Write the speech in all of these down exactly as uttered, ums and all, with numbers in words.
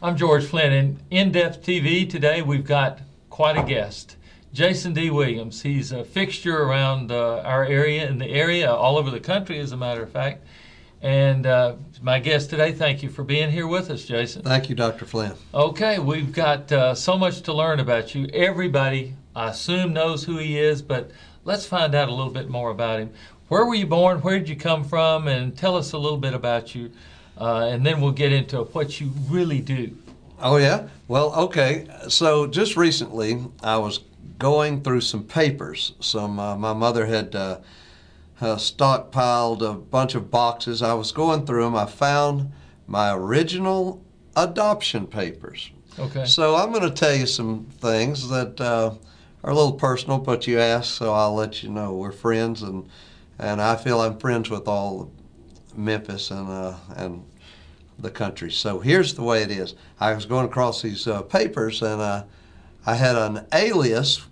I'm George Flynn. In In-Depth T V today, we've got quite a guest, Jason D. Williams. He's a fixture around uh, our area, in the area, all over the country, as a matter of fact. And uh, my guest today, thank you for being here with us, Jason. Thank you, Doctor Flynn. Okay, we've got uh, so much to learn about you. Everybody, I assume, knows who he is, but let's find out a little bit more about him. Where were you born? Where did you come from? And tell us a little bit about you. Uh, and then we'll get into what you really do. Oh, yeah? Well, okay. So just recently, I was going through some papers. Some uh, my mother had uh, uh, stockpiled a bunch of boxes. I was going through them. I found my original adoption papers. Okay. So I'm going to tell you some things that uh, are a little personal, but you asked, so I'll let you know. We're friends, and and I feel I'm friends with all Memphis and uh, and the country. So here's the way it is. I was going across these uh, papers, and uh, I had an alias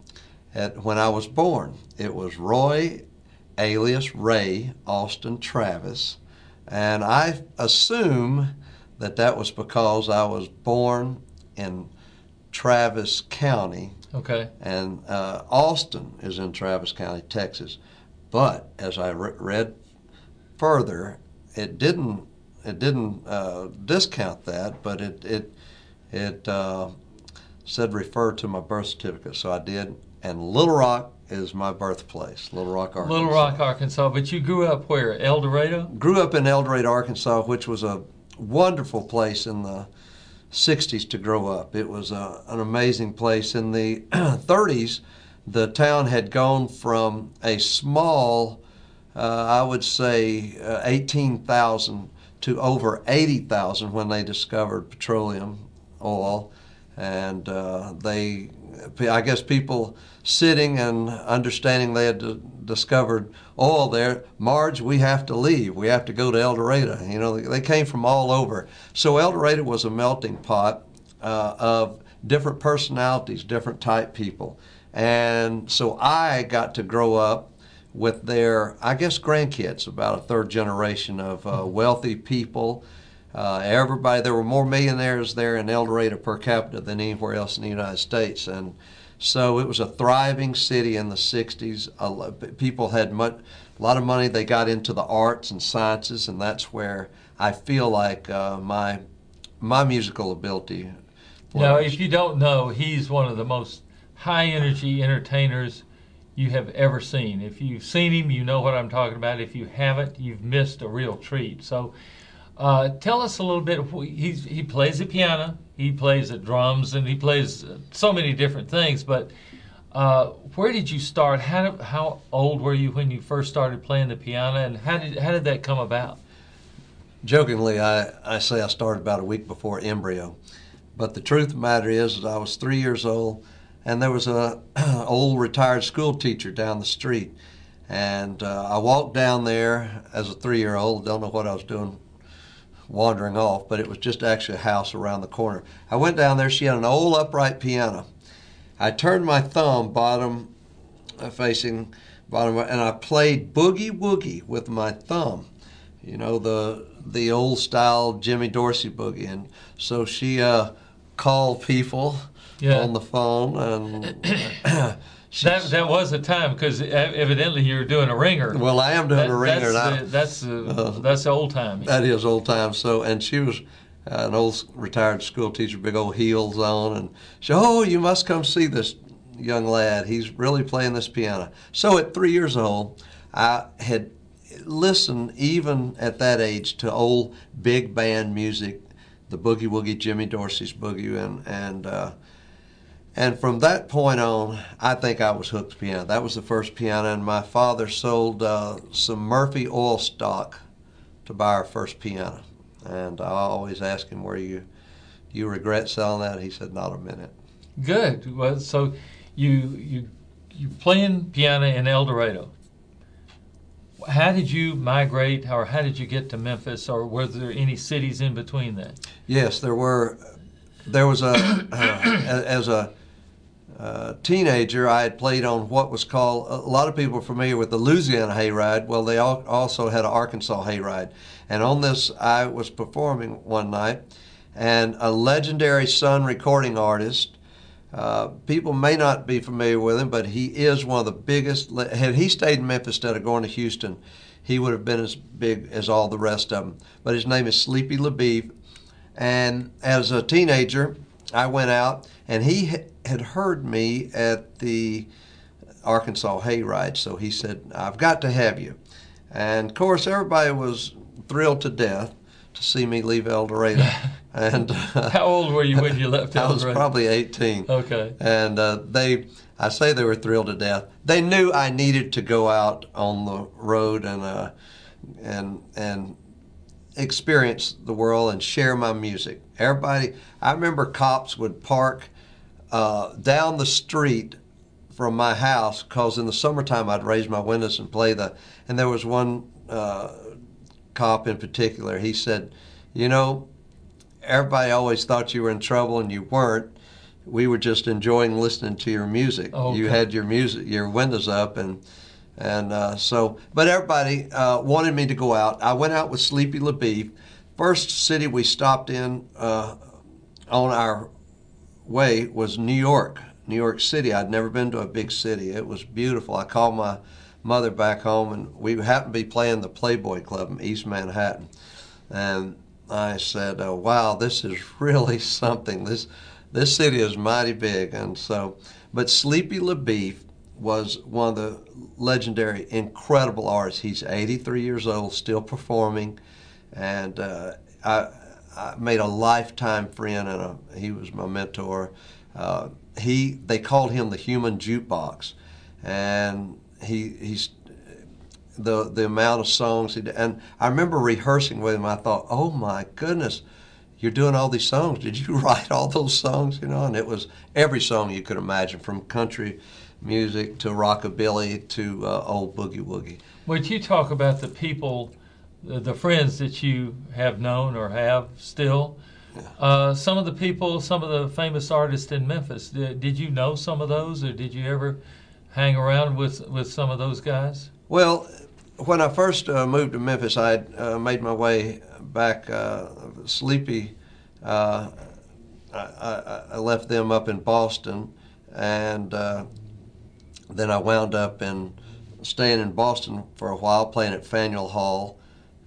at when I was born. It was Roy, alias Ray Austin Travis, and I assume that that was because I was born in Travis County. Okay. And uh, Austin is in Travis County, Texas. But as I re- read further, it didn't it didn't uh, discount that, but it it it uh, said refer to my birth certificate, so I did. And Little Rock is my birthplace, Little Rock, Arkansas. Little Rock, Arkansas. But you grew up where? El Dorado? Grew up in El Dorado, Arkansas, which was a wonderful place in the sixties to grow up. It was a, an amazing place. In the thirties, the town had gone from a small, uh, I would say, uh, eighteen thousand to over eighty thousand when they discovered petroleum oil. And uh, they, I guess people sitting and understanding they had d- discovered oil there, Marge, we have to leave. We have to go to El Dorado. You know, they came from all over. So El Dorado was a melting pot uh, of different personalities, different type people. And so I got to grow up with their, I guess, grandkids, about a third generation of uh, wealthy people. Uh, everybody, there were more millionaires there in El Dorado per capita than anywhere else in the United States. And so it was a thriving city in the sixties. A lot, people had much, a lot of money. They got into the arts and sciences, and that's where I feel like uh, my my musical ability was. Now, if you don't know, he's one of the most high-energy entertainers you have ever seen. If you've seen him, you know what I'm talking about. If you haven't, you've missed a real treat. So uh, tell us a little bit. He's, he plays the piano, he plays the drums, and he plays so many different things. But uh, where did you start? How, did, how old were you when you first started playing the piano, and how did, how did that come about? Jokingly, I, I say I started about a week before embryo. But the truth of the matter is, is I was three years old, and there was a old retired school teacher down the street. And uh, I walked down there as a three-year-old, don't know what I was doing, wandering off, but it was just actually a house around the corner. I went down there, she had an old upright piano. I turned my thumb bottom uh, facing bottom, and I played Boogie Woogie with my thumb. You know, the the old style Jimmy Dorsey boogie. And so she uh, called people yeah. on the phone, and that that was a time, because evidently you were doing a ringer. Well, I am doing that, a ringer. That's and the, that's the, uh, that's the old time. That is old time. So, and she was uh, an old retired school teacher, big old heels on, and she, oh, you must come see this young lad. He's really playing this piano. So at three years old, I had listened, even at that age, to old big band music, the Boogie Woogie, Jimmy Dorsey's Boogie, and and uh, and from that point on, I think I was hooked to piano. That was the first piano, and my father sold uh, some Murphy oil stock to buy our first piano. And I always ask him, "Where you, do you regret selling that?" He said, "Not a minute." Good. Well, so you you you playing piano in El Dorado. How did you migrate, or how did you get to Memphis, or were there any cities in between that? Yes, there were. There was a uh, as a uh, teenager, I had played on what was called, a lot of people are familiar with the Louisiana Hayride. Well, they all, also had an Arkansas Hayride. And on this, I was performing one night, and a legendary Sun recording artist. Uh, people may not be familiar with him, but he is one of the biggest. Had he stayed in Memphis instead of going to Houston, he would have been as big as all the rest of them. But his name is Sleepy LaBeef. And as a teenager, I went out, and he had heard me at the Arkansas Hayride, so he said, I've got to have you. And, of course, everybody was thrilled to death to see me leave El Dorado. And uh, How old were you when you left El I was Dorado? probably eighteen. Okay. And uh, they, I say they were thrilled to death. They knew I needed to go out on the road and uh, and and experience the world and share my music. Everybody, I remember cops would park uh, down the street from my house, because in the summertime I'd raise my windows and play the, and there was one uh, cop in particular, he said, you know, everybody always thought you were in trouble and you weren't. We were just enjoying listening to your music. Okay. You had your music, your windows up, and And uh, so, but everybody uh, wanted me to go out. I went out with Sleepy LaBeef. First city we stopped in uh, on our way was New York, New York City. I'd never been to a big city. It was beautiful. I called my mother back home, and we happened to be playing the Playboy Club in East Manhattan. And I said, oh, wow, this is really something. This this city is mighty big. And so, but Sleepy LaBeef was one of the legendary, incredible artists. He's eighty-three years old, still performing, and uh, I, I made a lifetime friend, and a, he was my mentor. Uh, he, they called him the human jukebox, and he he's the the amount of songs he did. And I remember rehearsing with him. I thought, oh my goodness, you're doing all these songs. Did you write all those songs? You know, and it was every song you could imagine, from country music to rockabilly to uh, old boogie woogie. Would you talk about the people, the, the friends that you have known or have still? Yeah. Uh, some of the people, some of the famous artists in Memphis, did, did you know some of those, or did you ever hang around with, with some of those guys? Well, when I first uh, moved to Memphis, I had uh, made my way back. Uh, Sleepy, uh, I, I, I left them up in Boston, and uh, then I wound up in staying in Boston for a while, playing at Faneuil Hall,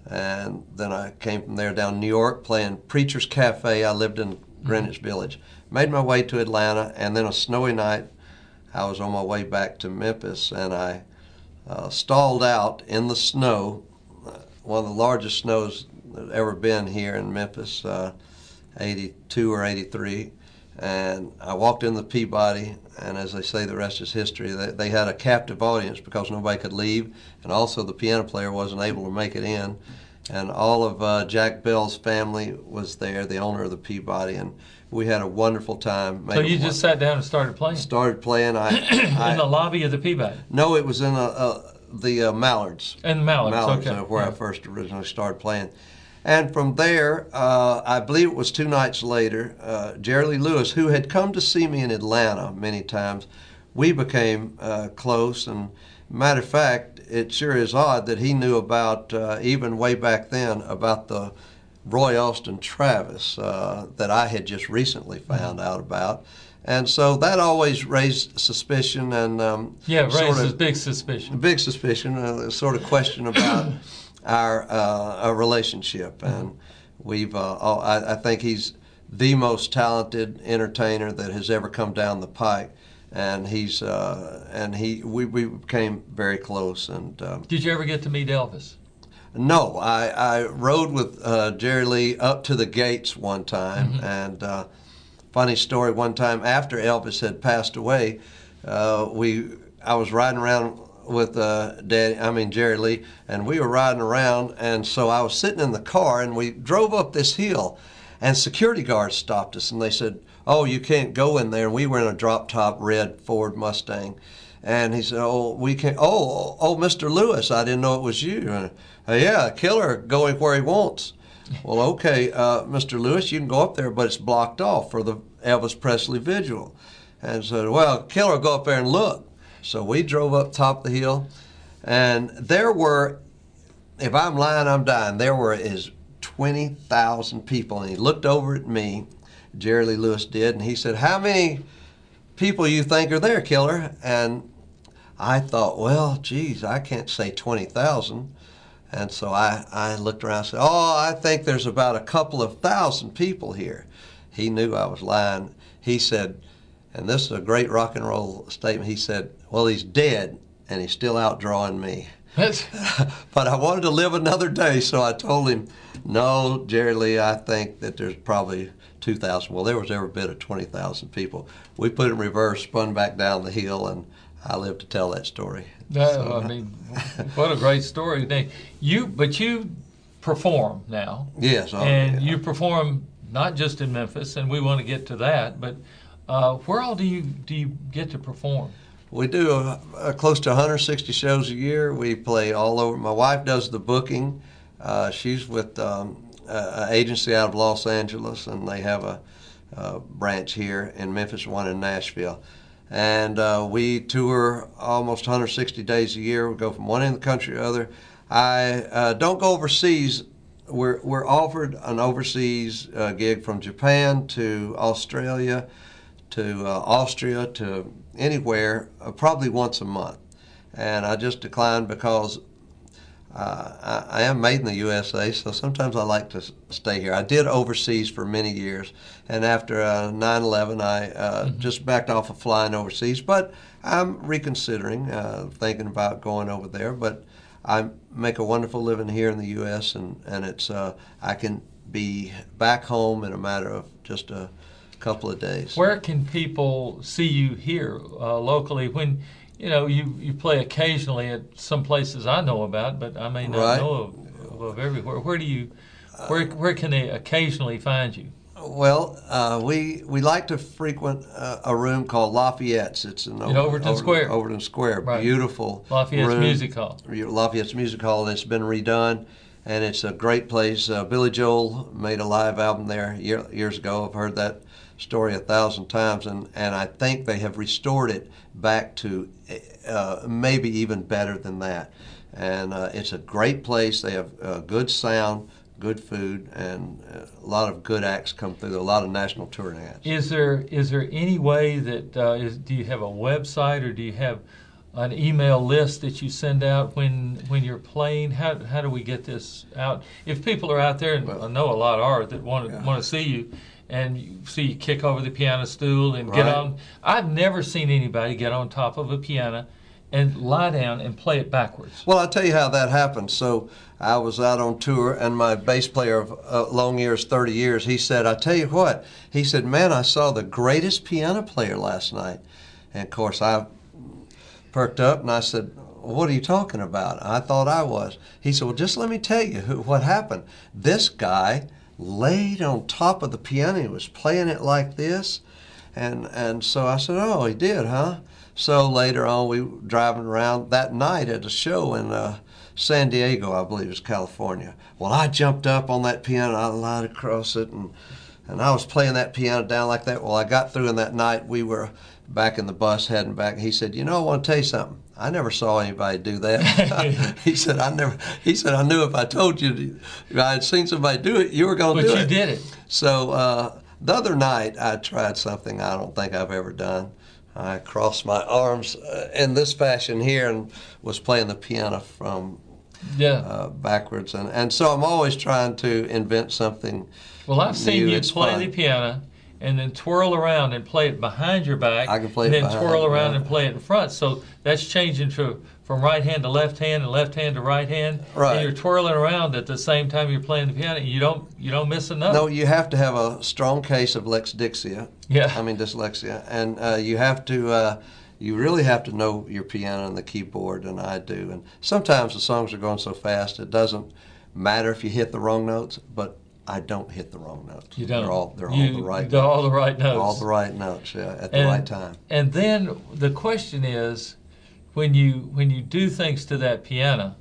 and then I came from there down to New York, playing Preacher's Cafe. I lived in Greenwich Village. Made my way to Atlanta, and then a snowy night, I was on my way back to Memphis, and I uh, stalled out in the snow, uh, one of the largest snows that ever been here in Memphis, uh, eighty-two or eighty-three. And I walked in the Peabody, and as they say, the rest is history. They, they had a captive audience because nobody could leave, and also the piano player wasn't able to make it in. And all of uh, Jack Bell's family was there, the owner of the Peabody, and we had a wonderful time. So you just sat down and started playing? Started playing. I, I in the lobby of the Peabody? No, it was in a, a, the uh, Mallards. In Mallards, Mallards, okay. uh, where yeah. I first originally started playing. And from there, uh, I believe it was two nights later, uh, Jerry Lee Lewis, who had come to see me in Atlanta many times, we became uh, close. And matter of fact, it sure is odd that he knew about, uh, even way back then, about the Roy Austin Travis uh, that I had just recently found mm-hmm. out about. And so that always raised suspicion and um, yeah, raises sort of, big suspicion. Big suspicion, uh, sort of question about our, uh, our relationship. And we've, uh, all, I, I think he's the most talented entertainer that has ever come down the pike. And he's, uh, and he, we, we became very close. And um, did you ever get to meet Elvis? No, I, I rode with uh, Jerry Lee up to the gates one time, mm-hmm. and uh, funny story, one time after Elvis had passed away, uh, we I was riding around with uh, Daddy, I mean Jerry Lee, and we were riding around, and so I was sitting in the car, and we drove up this hill, and security guards stopped us, and they said, oh, you can't go in there, and we were in a drop-top red Ford Mustang. And he said, oh, we can't, oh, oh, Mister Lewis, I didn't know it was you. And, uh, yeah, Killer going where he wants. Well, okay, uh, Mister Lewis, you can go up there, but it's blocked off for the Elvis Presley vigil. And said, well, Killer, go up there and look. So we drove up top of the hill, and there were, if I'm lying, I'm dying, there were as twenty thousand people. And he looked over at me, Jerry Lee Lewis did, and he said, "How many people you think are there, Killer?" And I thought, well, geez, I can't say twenty thousand. And so I, I looked around and said, "Oh, I think there's about a couple of thousand people here." He knew I was lying. He said, and this is a great rock and roll statement, he said, "Well, he's dead, and he's still outdrawing me." But I wanted to live another day, so I told him, "No, Jerry Lee, I think that there's probably two thousand. Well, there was every bit of twenty thousand people. We put it in reverse, spun back down the hill, and I live to tell that story. No, So, I mean, what a great story. Now, you, but you perform now. yes. oh, And yeah. you perform not just in Memphis, and we want to get to that, but uh, where all do you do you get to perform? We do uh, uh, close to one hundred sixty shows a year. We play all over. My wife does the booking. Uh, she's with um, an agency out of Los Angeles, and they have a, a branch here in Memphis, one in Nashville. And uh, we tour almost one hundred sixty days a year. We go from one end of the country to the other. I uh, don't go overseas. We're, we're offered an overseas uh, gig from Japan to Australia to uh, Austria to anywhere, uh, probably once a month. And I just declined because uh, I, I am made in the U S A, so sometimes I like to s- stay here. I did overseas for many years, and after uh, nine eleven, I uh, mm-hmm. just backed off of flying overseas. But I'm reconsidering, uh, thinking about going over there. But I make a wonderful living here in the U S, and, and it's uh, I can be back home in a matter of just a couple of days. Where can people see you here uh, locally when, you know, you, you play occasionally at some places I know about, but I may not Right. know of, of everywhere. Where do you, where where can they occasionally find you? Well, uh, we we like to frequent uh, a room called Lafayette's. It's in, In Overton Over- Square. Overton Square, Right. beautiful Lafayette's room. Music Hall. Lafayette's Music Hall, and it's been redone, and it's a great place. Uh, Billy Joel made a live album there year, years ago. I've heard that story a thousand times, and, and I think they have restored it back to uh, maybe even better than that. And uh, it's a great place. They have uh, good sound, good food, and a lot of good acts come through. A lot of national touring acts. Is there is there any way that uh, is, do you have a website or do you have an email list that you send out when when you're playing? How how do we get this out? If people are out there, and Well, I know a lot are that want to yeah. want to see you, and you see you kick over the piano stool and get Right. on. I've never seen anybody get on top of a piano and lie down and play it backwards. Well, I'll tell you how that happened. So I was out on tour, and my bass player of uh, long years, thirty years, he said, "I tell you what," he said, "Man, I saw the greatest piano player last night." And of course, I perked up and I said, "What are you talking about?" I thought I was. He said, "Well, just let me tell you who, what happened. This guy laid on top of the piano. He was playing it like this." And, and so I said, "Oh, he did, huh?" So later on, we were driving around that night at a show in uh, San Diego, I believe it's California. Well, I jumped up on that piano, I lied across it, and and I was playing that piano down like that. Well, I got through, and that night we were back in the bus heading back. He said, "You know, I want to tell you something. I never saw anybody do that." He said, "I never." He said, "I knew if I told you, if I had seen somebody do it, you were going to But do you it." did it. So uh, the other night, I tried something I don't think I've ever done. I crossed my arms uh, in this fashion here and was playing the piano from Yeah. uh, backwards. And, and so I'm always trying to invent something. Well, I've seen new. you It's play fun. the piano and then twirl around and play it behind your back. I can play and it then behind, twirl around yeah. and play it in front. So that's changing to from right hand to left hand and left hand to right hand. Right. And you're twirling around at the same time you're playing the piano. You don't you don't miss a note. No, you have to have a strong case of Lexdixia. Yeah. I mean dyslexia, and uh, you have to. Uh, you really have to know your piano and the keyboard, and I do. And sometimes the songs are going so fast it doesn't matter if you hit the wrong notes, but I don't hit the wrong notes. You don't. They're all they're You- all the right. they're notes. all the right notes. All the right notes, yeah, at the And- right time. And then the question is, when you when you do things to that piano,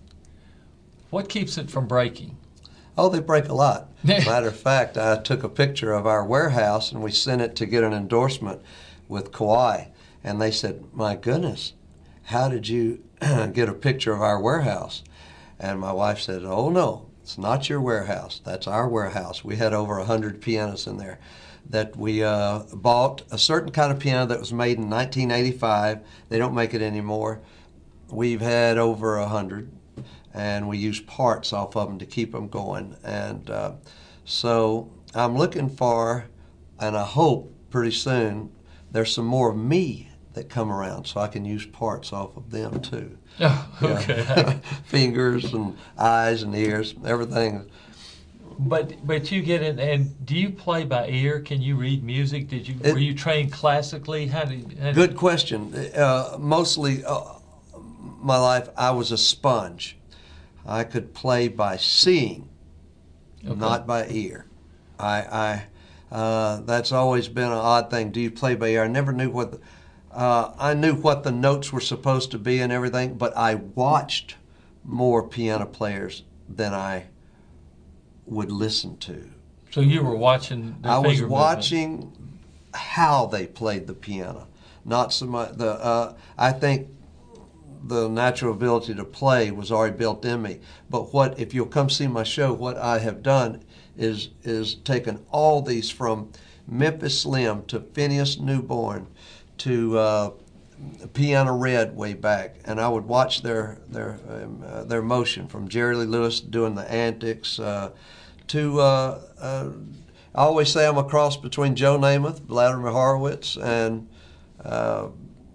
what keeps it from breaking? Oh, they break a lot. Matter of fact, I took a picture of our warehouse and we sent it to get an endorsement with Kauai. And they said, "My goodness, how did you get a picture of our warehouse?" And my wife said, "Oh, no, It's not your warehouse. That's our warehouse. We had over one hundred pianos in there that we uh, bought a certain kind of piano that was made in nineteen eighty-five. They don't make it anymore. We've had over one hundred, and we use parts off of them to keep them going. And uh, so I'm looking for, and I hope pretty soon, there's some more of me that come around so I can use parts off of them too. Oh, okay. Yeah. Fingers and eyes and ears, everything. But but you get it, and do you play by ear? Can you read music? Did you It, were you trained classically? How did? How good question. Uh, mostly, uh, my life I was a sponge. I could play by seeing, okay. not by ear. I, I uh, that's always been an odd thing. Do you play by ear? I never knew what. The, uh, I knew what the notes were supposed to be and everything, but I watched more piano players than I would listen to. So you were watching their I was finger watching movement. how they played the piano, not so much the. Uh, I think the natural ability to play was already built in me. But what if you'll come see my show? What I have done is is taken all these from Memphis Slim to Phineas Newborn to uh, Piano Red way back, and I would watch their their um, uh, their motion from Jerry Lee Lewis doing the antics uh, to uh, uh, I always say I'm a cross between Joe Namath, Vladimir Horowitz, and uh,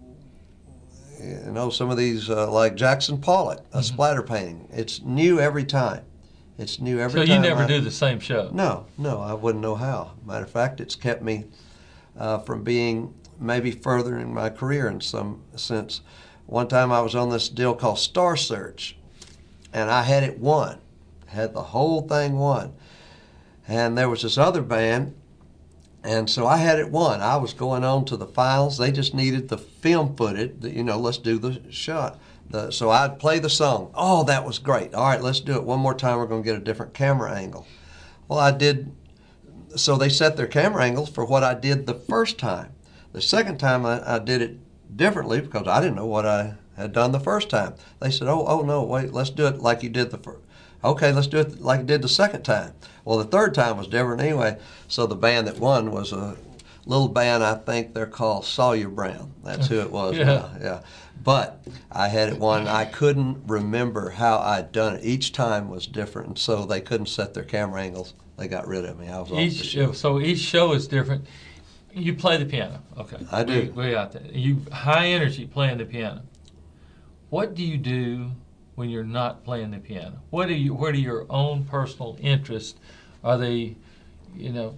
you know some of these uh, like Jackson Pollock, a mm-hmm. splatter painting. It's new every time. It's new every time. time. So you never I, do the same show? No, no, I wouldn't know how. Matter of fact, it's kept me uh, from being maybe further in my career in some sense. One time I was on this deal called Star Search, and I had it won, had the whole thing won. And there was this other band, and so I had it won. I was going on to the finals. They just needed the film footage, you know, let's do the shot. The, so I'd play the song. Oh, that was great. All right, let's do it one more time. We're going to get a different camera angle. Well, I did, so they set their camera angles for what I did the first time. The second time I, I did it differently because I didn't know what I had done the first time. They said, oh, oh no, wait, let's do it like you did the first. Okay, let's do it like you did the second time. Well, the third time was different anyway. So the band that won was a little band, I think they're called Sawyer Brown. That's who it was. Yeah. Now. Yeah. But I had it won. I couldn't remember how I'd done it. Each time was different, and so they couldn't set their camera angles. They got rid of me. I was off each the show. So each show is different. You play the piano, okay? I do. We, we got that. You high energy playing the piano. What do you do when you're not playing the piano? What do you? What are your own personal interests? Are they, you know,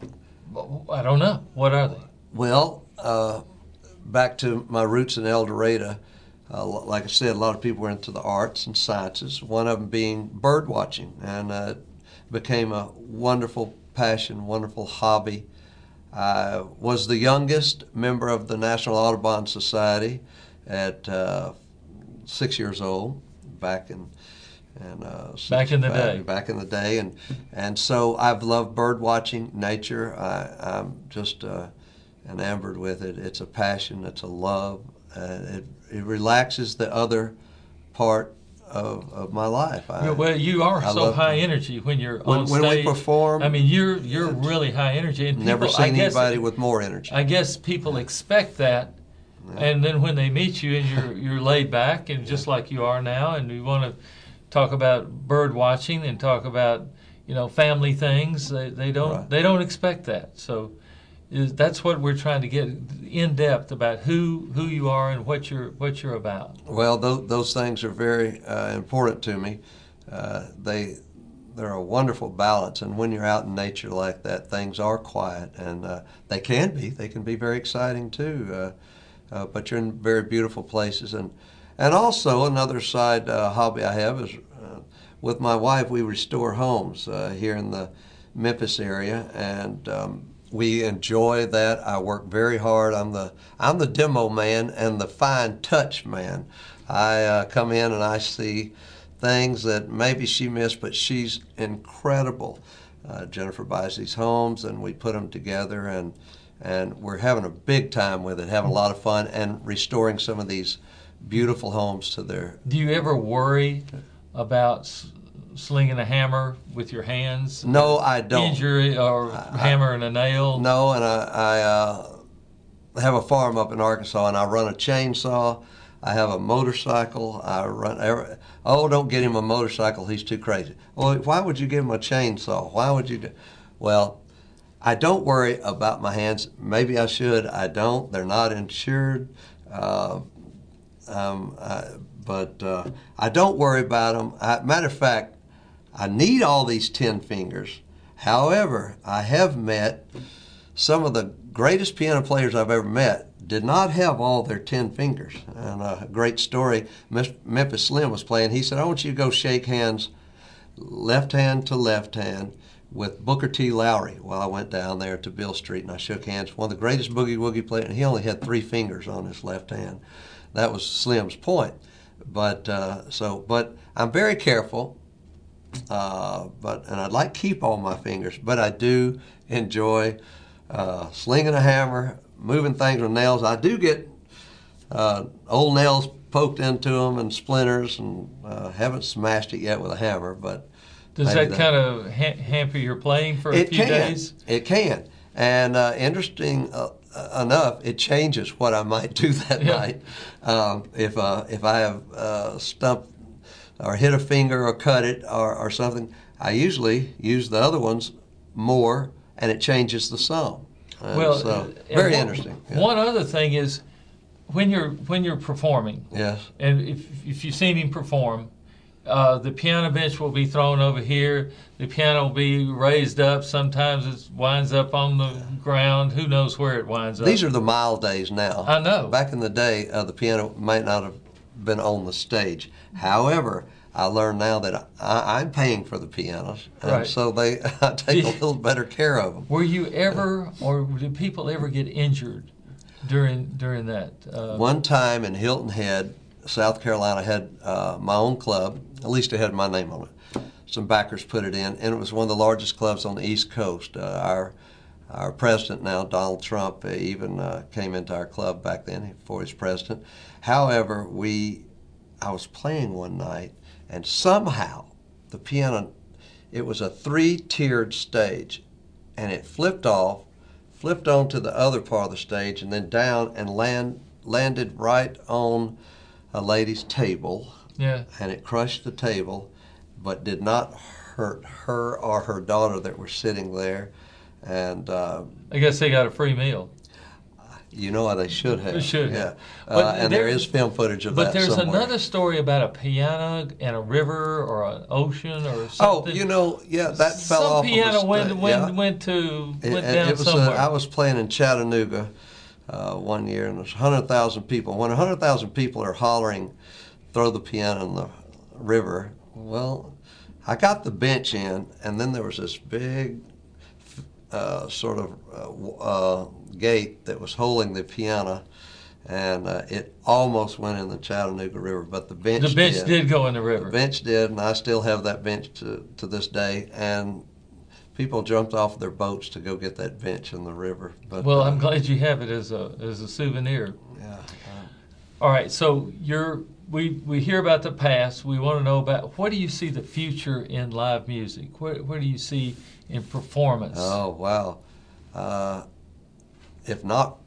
I don't know. What are they? Well, uh, back to my roots in El Dorado. Uh, like I said, a lot of people were into the arts and sciences. One of them being bird watching, and uh, it became a wonderful passion, wonderful hobby. I was the youngest member of the National Audubon Society at uh, six years old, back in and uh, back in the day. Back in the day, and and so I've loved bird watching, nature. I, I'm just uh, enamored with it. It's a passion. It's a love. Uh, it it relaxes the other part of, of my life. I, well, you are I so high energy when you're when, on when stage. we perform. I mean, you're you're really high energy. And never people, seen I guess, anybody with more energy. I guess people expect that, yeah. And then when they meet you and you're you're laid back and just like you are now, and you want to talk about bird watching and talk about you know family things, they, they don't Right. they don't expect that. So. Is that's what we're trying to get in depth about who who you are and what you're what you're about. Well, those, those things are very uh, important to me. Uh, they they're a wonderful balance, and when you're out in nature like that, things are quiet, and uh, they can be. They can be very exciting too. Uh, uh, but you're in very beautiful places, and and also another side uh, hobby I have is uh, with my wife we restore homes uh, here in the Memphis area, and um, we enjoy that. I work very hard. I'm the I'm the demo man and the fine touch man. I uh, come in and I see things that maybe she missed, but she's incredible. Uh, Jennifer buys these homes and we put them together, and and we're having a big time with it, having a lot of fun, and restoring some of these beautiful homes to their. Do you ever worry about s- slinging a hammer with your hands? No, I don't. Injury or I, hammering a nail? No, and I, I uh, have a farm up in Arkansas, and I run a chainsaw. I have a motorcycle. I run. Every, oh, don't get him a motorcycle. He's too crazy. Well, why would you give him a chainsaw? Why would you do? Well, I don't worry about my hands. Maybe I should. I don't. They're not insured. Uh, um, I, but uh, I don't worry about them. I, matter of fact, I need all these ten fingers. However, I have met some of the greatest piano players I've ever met did not have all their ten fingers. And a great story, Memphis Slim was playing. He said, I want you to go shake hands, left hand to left hand, with Booker T. Lowry. Well, I went down there to Bill Street and I shook hands. One of the greatest boogie-woogie players, and he only had three fingers on his left hand. That was Slim's point. But uh, so, but I'm very careful. Uh, but and I'd like to keep all my fingers, but I do enjoy uh, slinging a hammer, moving things with nails. I do get uh, old nails poked into them and splinters, and uh, haven't smashed it yet with a hammer. But does that, that kind of ha- hamper your playing for a it few can. days? It can. And uh, interesting uh, enough, it changes what I might do that yeah. night. Um, if uh, if I have uh, stumped or hit a finger or cut it or, or something, I usually use the other ones more, and it changes the song. And well, so, very one, interesting. Yeah. One other thing is when you're when you're performing. Yes. And if if you've seen him perform, uh, the piano bench will be thrown over here. The piano will be raised up. Sometimes it winds up on the ground. Who knows where it winds up? These are the mild days now. I know. Back in the day, uh, the piano might not have been on the stage. However, I learned now that I, I'm paying for the pianos, and right. so they I take a little better care of them. Were you ever, or did people ever get injured during during that? Uh, One time in Hilton Head, South Carolina, had uh, my own club. At least it had my name on it. Some backers put it in, and it was one of the largest clubs on the East Coast. Uh, our our president now, Donald Trump, uh, even uh, came into our club back then before he was president. However, we, I was playing one night, and somehow the piano, it was a three-tiered stage, and it flipped off, flipped onto the other part of the stage, and then down and land, landed right on a lady's table. Yeah. And it crushed the table, but did not hurt her or her daughter that were sitting there. And uh, I guess they got a free meal. You know, they should have. They should yeah. have. Uh, and there, there is film footage of but that there's somewhere. another story about a piano and a river or an ocean or something. Oh, you know, yeah, that fell Some off piano of the went, sta- went, yeah. went to It, went it- down it was somewhere. A, I was playing in Chattanooga uh, one year, and there's one hundred thousand people. When one hundred thousand people are hollering, throw the piano in the river, well, I got the bench in, and then there was this big uh, sort of uh, uh, gate that was holding the piano, and uh, it almost went in the Chattanooga River, but the bench the bench did. did go in the river. The bench did, and I still have that bench to, to this day, and people jumped off their boats to go get that bench in the river. But, well, uh, I'm glad you have it as a as a souvenir. Yeah. Uh, All right, so you're we we hear about the past. We want to know about what do you see the future in live music? Where where do you see in performance? Oh wow! Uh, if not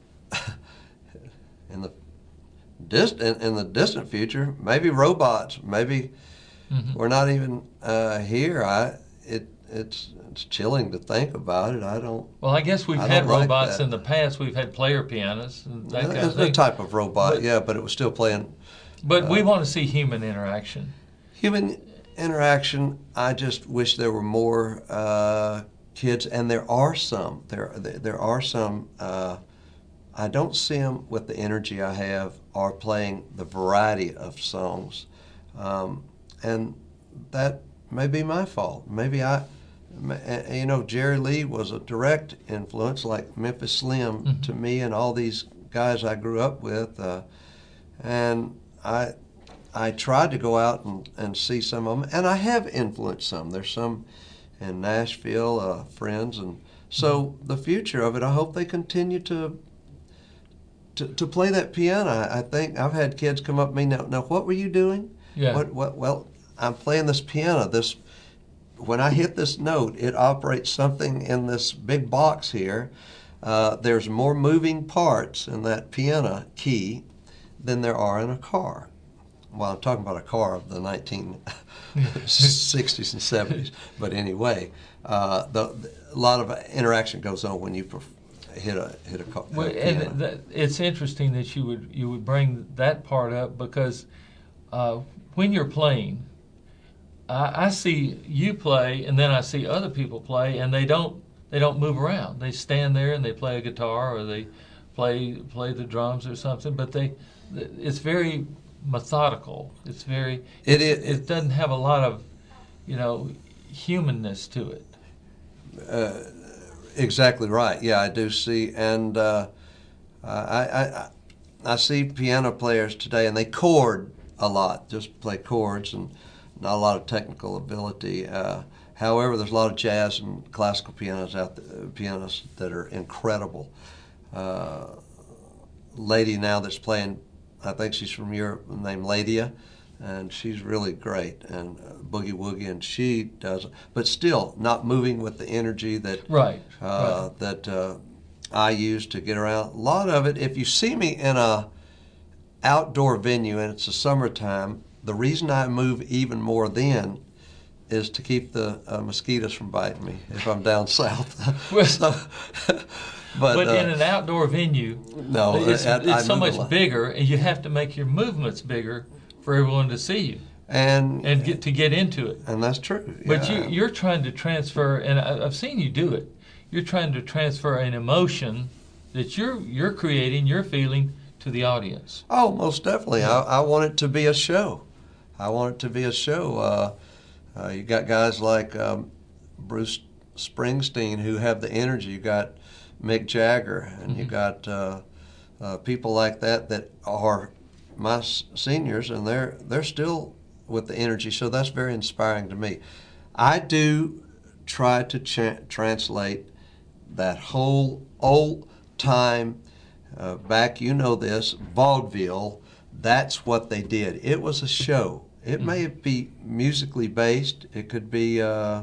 in the distant in the distant future, maybe robots. Maybe mm-hmm. we're not even uh, here. I it it's it's chilling to think about it. I don't. Well, I guess we've I had don't like robots that. in the past. We've had player pianists and that kind It's of thing. a type of robot, But- yeah, but it was still playing. But uh, we want to see human interaction. Human interaction, I just wish there were more uh, kids, and there are some. There, there are some. Uh, I don't see them with the energy I have or playing the variety of songs. Um, and that may be my fault. Maybe I, you know, Jerry Lee was a direct influence, like Memphis Slim, Mm-hmm. to me and all these guys I grew up with. Uh, and I I tried to go out and, and see some of them, and I have influenced some. There's some in Nashville, uh, friends, and so the future of it, I hope they continue to to, to play that piano. I, I think I've had kids come up to me now. Now, what were you doing? Yeah. What? What? Well, I'm playing this piano. This, when I hit this note, it operates something in this big box here. Uh, there's more moving parts in that piano key than there are in a car. Well, I'm talking about a car of the nineteen sixties and seventies. But anyway, uh, the, the, a lot of interaction goes on when you perf- hit a hit a car. Well, and that, it's interesting that you would you would bring that part up, because uh, when you're playing, I, I see you play, and then I see other people play, and they don't they don't move around. They stand there and they play a guitar, or they play play the drums or something. But they, it's very methodical. It's very. It it, is. It doesn't have a lot of, you know, humanness to it. Uh, exactly right. Yeah, I do see, and uh, I, I I see piano players today, and they chord a lot, just play chords, and not a lot of technical ability. Uh, however, there's a lot of jazz and classical pianos out there, pianists that are incredible. Uh, lady now that's playing, I think she's from Europe, named Ladia, and she's really great, and uh, boogie woogie, and she does, but still not moving with the energy that right, uh, right. that uh, I use to get around. A lot of it, if you see me in a outdoor venue and it's the summertime, the reason I move even more then is to keep the uh, mosquitoes from biting me if I'm down south. so, But, but uh, in an outdoor venue, no, it's, I, I it's so move a much lot. bigger, and you have to make your movements bigger for everyone to see you and and get to get into it. And that's true. But yeah. you, you're trying to transfer, and I, I've seen you do it. You're trying to transfer an emotion that you're you're creating, you're feeling to the audience. Oh, most definitely. I, I want it to be a show. I want it to be a show. Uh, uh, you got guys like um, Bruce Springsteen who have the energy. You got Mick Jagger, and Mm-hmm. you got uh, uh, people like that that are my s- seniors, and they're they're still with the energy. So that's very inspiring to me. I do try to cha- translate that whole old time uh, back. You know this vaudeville. That's what they did. It was a show. It Mm-hmm. may be musically based. It could be. Uh,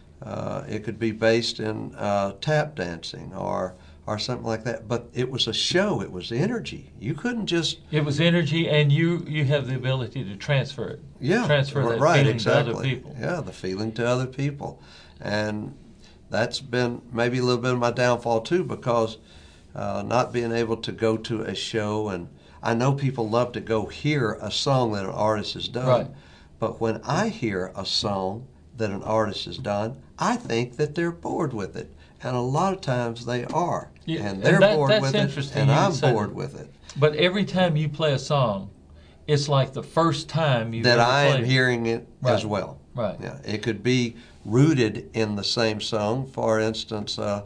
Uh, it could be based in uh, tap dancing or or something like that. But it was a show. It was energy. You couldn't just It was energy, and you you have the ability to transfer it. yeah transfer that right feeling exactly to other people. yeah the feeling to other people, and that's been maybe a little bit of my downfall too, because uh, not being able to go to a show, and I know people love to go hear a song that an artist has done, Right. but when I hear a song that an artist has done, I think that they're bored with it, and a lot of times they are, Yeah, and and they're that- bored that's with it, interesting and you would I'm say bored that. with it. But every time you play a song, it's like the first time you've That ever I am played. hearing it Right. as well. Right. Yeah, it could be rooted in the same song. For instance, uh,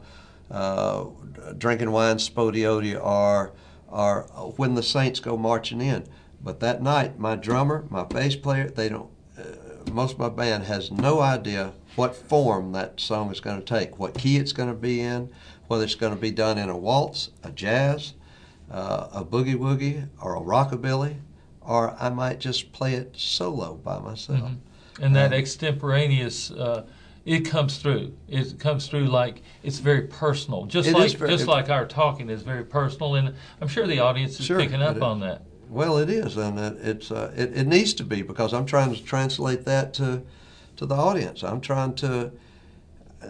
uh, "Drinking Wine Spodioti," or or "When the Saints Go Marching In." But that night, my drummer, my bass player, they don't. Uh, most of my band has no idea what form that song is going to take, what key it's going to be in, whether it's going to be done in a waltz, a jazz, uh, a boogie woogie, or a rockabilly, or I might just play it solo by myself. Mm-hmm. And that Um, extemporaneous, uh, it comes through. It comes through like it's very personal, just It like is very- just it- like our talking is very personal, and I'm sure the audience is Sure, picking it up is. on that. Well, it is, and it, it's uh, it, it needs to be, because I'm trying to translate that to to the audience. I'm trying to. Uh,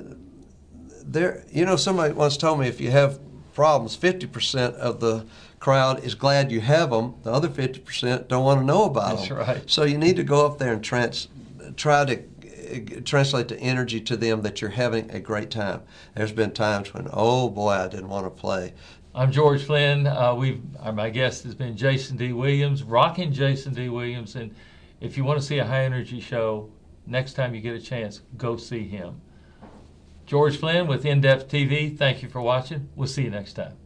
there, you know, somebody once told me if you have problems, fifty percent of the crowd is glad you have them. The other fifty percent don't want to know about That's them. right. So you need to go up there and trans, try to uh, translate the energy to them that you're having a great time. There's been times when, oh boy, I didn't want to play. I'm George Flynn. Uh, we've our, my guest has been Jason D. Williams, rocking Jason D. Williams. And if you want to see a high energy show, next time you get a chance, go see him. George Flynn with In Depth T V. Thank you for watching. We'll see you next time.